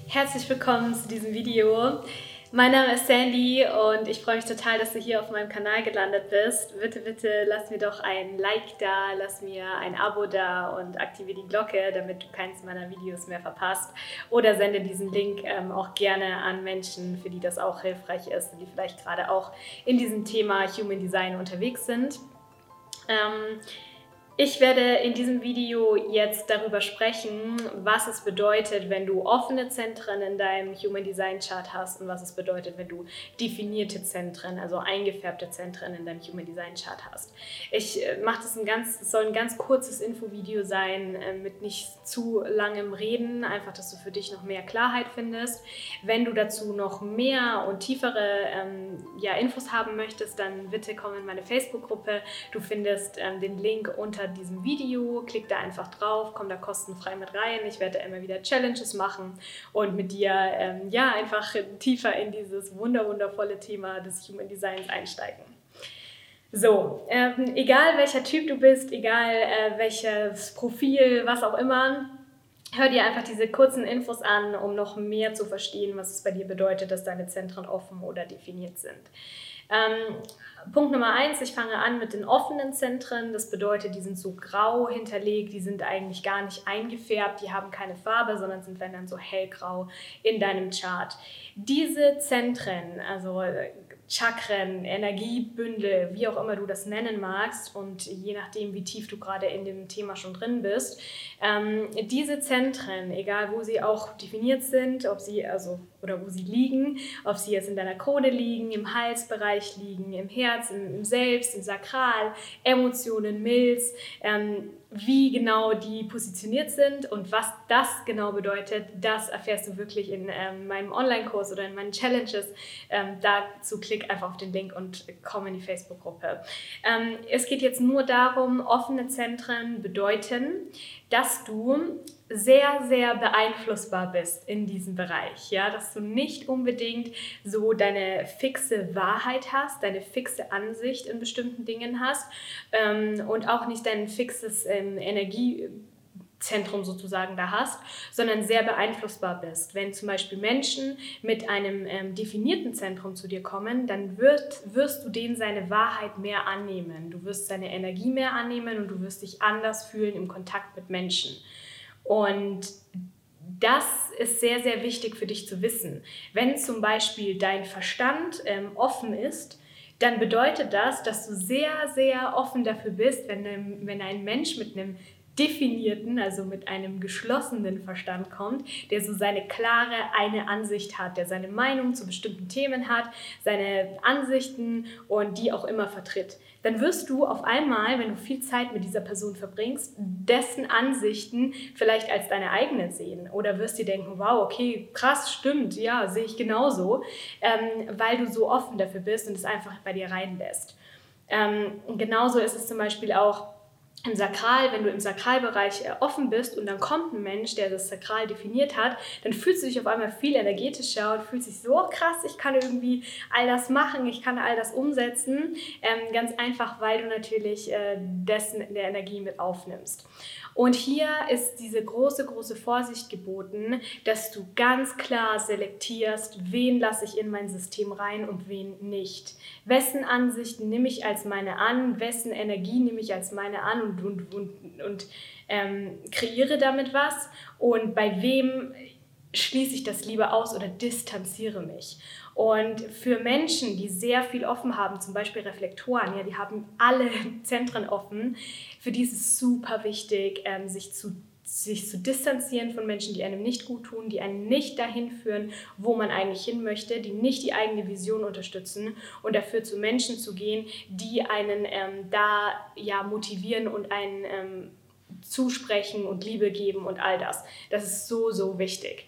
Herzlich willkommen zu diesem Video. Mein Name ist Sandy und ich freue mich total, dass du hier auf meinem Kanal gelandet bist. Bitte lass mir doch ein Like da, lass mir ein Abo da und aktiviere die Glocke, damit du keins meiner Videos mehr verpasst. Oder sende diesen Link auch gerne an Menschen, für die das auch hilfreich ist und die vielleicht gerade auch in diesem Thema Human Design unterwegs sind. Ich werde in diesem Video jetzt darüber sprechen, was es bedeutet, wenn du offene Zentren in deinem Human Design Chart hast und was es bedeutet, wenn du definierte Zentren, also eingefärbte Zentren in deinem Human Design Chart hast. Ich mache das es soll ein ganz kurzes Infovideo sein, mit nicht zu langem Reden, einfach, dass du für dich noch mehr Klarheit findest. Wenn du dazu noch mehr und tiefere Infos haben möchtest, dann bitte komm in meine Facebook-Gruppe. Du findest den Link unter diesem Video, klick da einfach drauf, komm da kostenfrei mit rein. Ich werde da immer wieder Challenges machen und mit dir einfach tiefer in dieses wundervolle Thema des Human Designs einsteigen. So, egal welcher Typ du bist, egal welches Profil, was auch immer, hör dir einfach diese kurzen Infos an, um noch mehr zu verstehen, was es bei dir bedeutet, dass deine Zentren offen oder definiert sind. Punkt Nummer 1, ich fange an mit den offenen Zentren. Das bedeutet, die sind so grau hinterlegt, die sind eigentlich gar nicht eingefärbt, die haben keine Farbe, sondern sind wenn dann so hellgrau in deinem Chart. Diese Zentren, also Chakren, Energiebündel, wie auch immer du das nennen magst und je nachdem, wie tief du gerade in dem Thema schon drin bist, diese Zentren, egal wo sie auch definiert sind, wo sie liegen, ob sie jetzt in deiner Krone liegen, im Halsbereich liegen, im Herz, im Selbst, im Sakral, Emotionen, Milz, wie genau die positioniert sind und was das genau bedeutet, das erfährst du wirklich in meinem Online-Kurs oder in meinen Challenges. Dazu klick einfach auf den Link und komm in die Facebook-Gruppe. Es geht jetzt nur darum, offene Zentren bedeuten, dass du sehr, sehr beeinflussbar bist in diesem Bereich, ja, dass du nicht unbedingt so deine fixe Wahrheit hast, deine fixe Ansicht in bestimmten Dingen hast und auch nicht dein fixes Energiezentrum sozusagen da hast, sondern sehr beeinflussbar bist. Wenn zum Beispiel Menschen mit einem definierten Zentrum zu dir kommen, dann wirst du denen seine Wahrheit mehr annehmen, du wirst seine Energie mehr annehmen und du wirst dich anders fühlen im Kontakt mit Menschen. Und das ist sehr, sehr wichtig für dich zu wissen. Wenn zum Beispiel dein Verstand offen ist, dann bedeutet das, dass du sehr, sehr offen dafür bist, wenn ein Mensch mit einem definierten, also mit einem geschlossenen Verstand kommt, der so seine klare eine Ansicht hat, der seine Meinung zu bestimmten Themen hat, seine Ansichten und die auch immer vertritt. Dann wirst du auf einmal, wenn du viel Zeit mit dieser Person verbringst, dessen Ansichten vielleicht als deine eigene sehen oder wirst dir denken, wow, okay, krass, stimmt, ja, sehe ich genauso, weil du so offen dafür bist und es einfach bei dir reinlässt. Genauso ist es zum Beispiel auch im Sakral, wenn du im Sakralbereich offen bist und dann kommt ein Mensch, der das Sakral definiert hat, dann fühlst du dich auf einmal viel energetischer und fühlst dich so krass, ich kann irgendwie all das machen, ich kann all das umsetzen, ganz einfach, weil du natürlich dessen der Energie mit aufnimmst. Und hier ist diese große Vorsicht geboten, dass du ganz klar selektierst, wen lasse ich in mein System rein und wen nicht. Wessen Ansichten nehme ich als meine an, wessen Energie nehme ich als meine an und kreiere damit was und bei wem schließe ich das lieber aus oder distanziere mich. Und für Menschen, die sehr viel offen haben, zum Beispiel Reflektoren, ja, die haben alle Zentren offen, für die ist es super wichtig, sich zu distanzieren von Menschen, die einem nicht gut tun, die einen nicht dahin führen, wo man eigentlich hin möchte, die nicht die eigene Vision unterstützen und dafür zu Menschen zu gehen, die einen motivieren und einen zusprechen und Liebe geben und all das. Das ist so wichtig.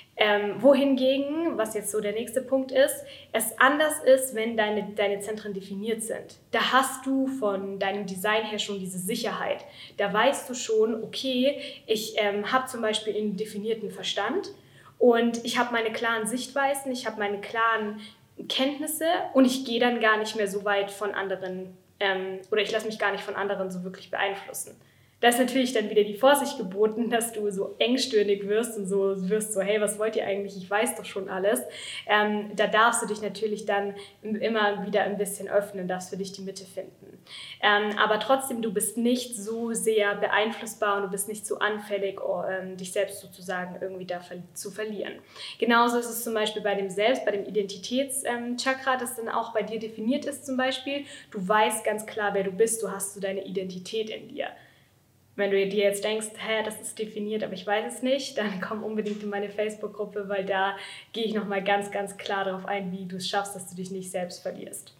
Wohingegen, was jetzt so der nächste Punkt ist, es anders ist, wenn deine Zentren definiert sind. Da hast du von deinem Design her schon diese Sicherheit. Da weißt du schon, okay, ich habe zum Beispiel einen definierten Verstand und ich habe meine klaren Sichtweisen, ich habe meine klaren Kenntnisse und ich gehe dann gar nicht mehr so weit von anderen oder ich lasse mich gar nicht von anderen so wirklich beeinflussen. Da ist natürlich dann wieder die Vorsicht geboten, dass du so engstirnig wirst und so wirst, so hey, was wollt ihr eigentlich, ich weiß doch schon alles. Da darfst du dich natürlich dann immer wieder ein bisschen öffnen, darfst für dich die Mitte finden. Aber trotzdem, du bist nicht so sehr beeinflussbar und du bist nicht so anfällig, dich selbst sozusagen irgendwie da zu verlieren. Genauso ist es zum Beispiel bei dem Selbst, bei dem Identitätschakra, das dann auch bei dir definiert ist zum Beispiel. Du weißt ganz klar, wer du bist, du hast so deine Identität in dir. Wenn du dir jetzt denkst, das ist definiert, aber ich weiß es nicht, dann komm unbedingt in meine Facebook-Gruppe, weil da gehe ich nochmal ganz, ganz klar darauf ein, wie du es schaffst, dass du dich nicht selbst verlierst.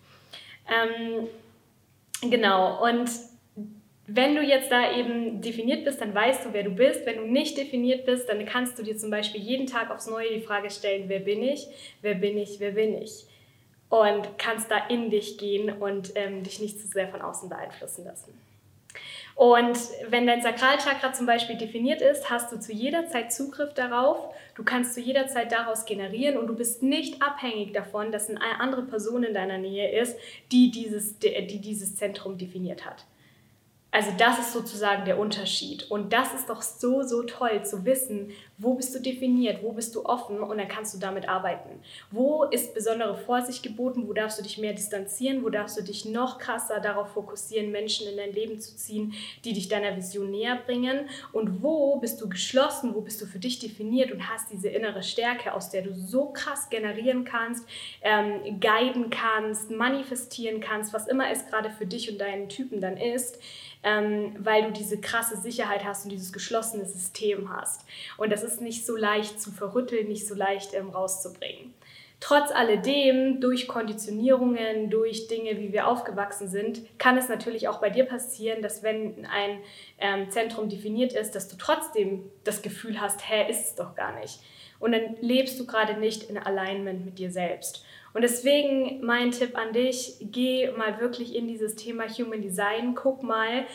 Genau, und wenn du jetzt da eben definiert bist, dann weißt du, wer du bist. Wenn du nicht definiert bist, dann kannst du dir zum Beispiel jeden Tag aufs Neue die Frage stellen, wer bin ich, wer bin ich, wer bin ich? Und kannst da in dich gehen und dich nicht zu sehr von außen beeinflussen lassen. Und wenn dein Sakralchakra zum Beispiel definiert ist, hast du zu jeder Zeit Zugriff darauf, du kannst zu jeder Zeit daraus generieren und du bist nicht abhängig davon, dass eine andere Person in deiner Nähe ist, die dieses Zentrum definiert hat. Also das ist sozusagen der Unterschied und das ist doch so, so toll zu wissen, wo bist du definiert, wo bist du offen und dann kannst du damit arbeiten. Wo ist besondere Vorsicht geboten, wo darfst du dich mehr distanzieren, wo darfst du dich noch krasser darauf fokussieren, Menschen in dein Leben zu ziehen, die dich deiner Vision näher bringen und wo bist du geschlossen, wo bist du für dich definiert und hast diese innere Stärke, aus der du so krass generieren kannst, guiden kannst, manifestieren kannst, was immer es gerade für dich und deinen Typen dann ist, weil du diese krasse Sicherheit hast und dieses geschlossene System hast. Und das ist nicht so leicht zu verrütteln, nicht so leicht rauszubringen. Trotz alledem, durch Konditionierungen, durch Dinge, wie wir aufgewachsen sind, kann es natürlich auch bei dir passieren, dass wenn ein Zentrum definiert ist, dass du trotzdem das Gefühl hast, ist es doch gar nicht. Und dann lebst du gerade nicht in Alignment mit dir selbst. Und deswegen mein Tipp an dich, geh mal wirklich in dieses Thema Human Design, guck mal,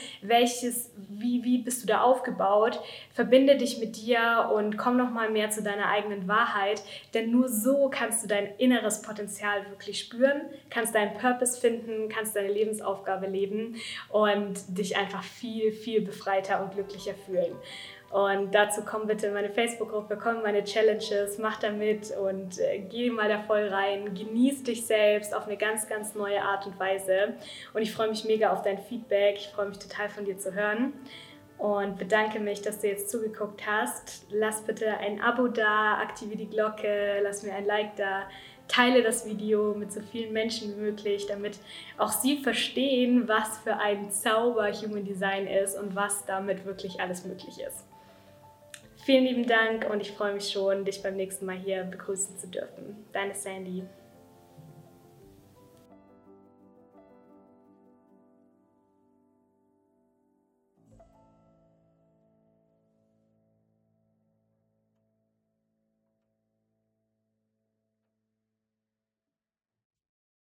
wie bist du da aufgebaut, verbinde dich mit dir und komm noch mal mehr zu deiner eigenen Wahrheit, denn nur so kannst du dein inneres Potenzial wirklich spüren, kannst deinen Purpose finden, kannst deine Lebensaufgabe leben und dich einfach viel, viel befreiter und glücklicher fühlen. Und dazu komm bitte in meine Facebook-Gruppe, komm in meine Challenges, mach da mit und geh mal da voll rein, genieß dich selbst auf eine ganz, ganz neue Art und Weise. Und ich freue mich mega auf dein Feedback, ich freue mich total von dir zu hören und bedanke mich, dass du jetzt zugeguckt hast. Lass bitte ein Abo da, aktiviere die Glocke, lass mir ein Like da. Teile das Video mit so vielen Menschen wie möglich, damit auch sie verstehen, was für ein Zauber Human Design ist und was damit wirklich alles möglich ist. Vielen lieben Dank und ich freue mich schon, dich beim nächsten Mal hier begrüßen zu dürfen. Deine Sandy.